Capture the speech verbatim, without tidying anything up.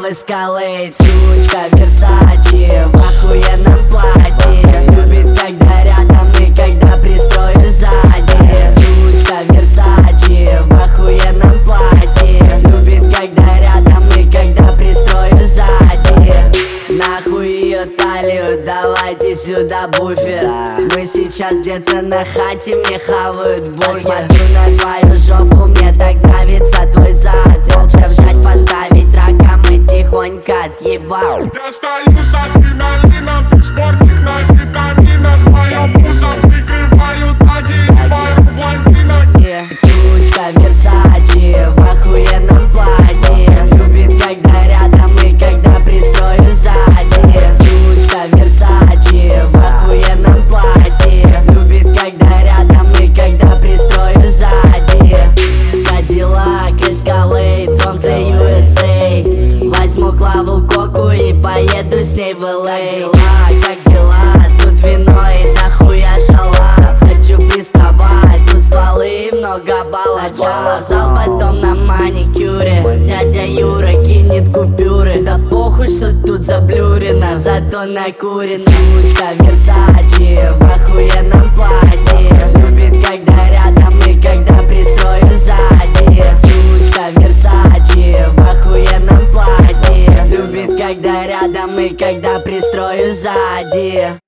в Эскалейд. Сучка Версачи в охуенном платье, любит, когда рядом и когда пристрою сзади. Сучка Версачи в охуенном платье, любит, когда рядом и когда пристрою сзади. Нахуй ее талию, давайте сюда буфер. Мы сейчас где-то на хате, мне хавают бургер. Смотрю на твою жопу, мне так нравится твой зад. Молча взять, поставить раком и тихонько отъебал. Я стою с адреналином, ты спортик на витаминах. Моё пузо прикрывают ноги, пару блондинок. yeah. Сучка Версачи в охуенном платье, любит, когда рядом и когда пристрою сзади. Сучка Версачи в охуенном платье, любит, когда рядом и когда пристрою сзади. Кадиллак, Эскалейд, from the ю эс эй. Возьму Клаву Коку и поеду с ней в эл эй. Как дела? Тут вино и дохуя шалав. Хочу приставать, тут стволы и много баллов. Сначала в зал, потом на маникюре. Дядя Юра кинет купюры. Да похуй, что тут заблюрено, зато накурено. Сучка Версачи в охуенном платье, любит, когда рядом и когда пристрою сзади. Сучка Версачи в охуенном платье, любит, когда рядом и когда пристрою сзади.